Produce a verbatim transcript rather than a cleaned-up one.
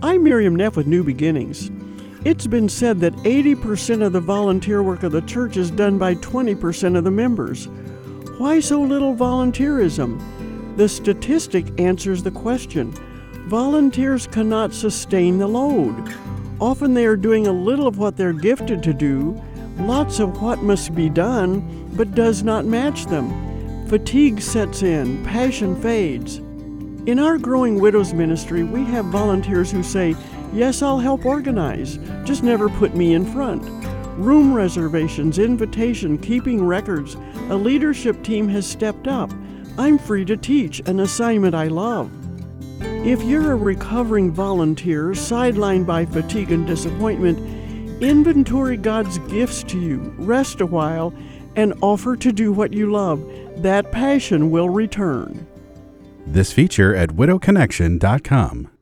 I'm Miriam Neff with New Beginnings. It's been said that eighty percent of the volunteer work of the church is done by twenty percent of the members. Why so little volunteerism? The statistic answers the question. Volunteers cannot sustain the load. Often they are doing a little of what they're gifted to do, lots of what must be done, but does not match them. Fatigue sets in, passion fades. In our growing widows ministry, we have volunteers who say, yes, I'll help organize, just never put me in front. Room reservations, invitation, keeping records. A leadership team has stepped up. I'm free to teach, an assignment I love. If you're a recovering volunteer, sidelined by fatigue and disappointment, inventory God's gifts to you, rest a while, and offer to do what you love. That passion will return. This feature at widow connection dot com.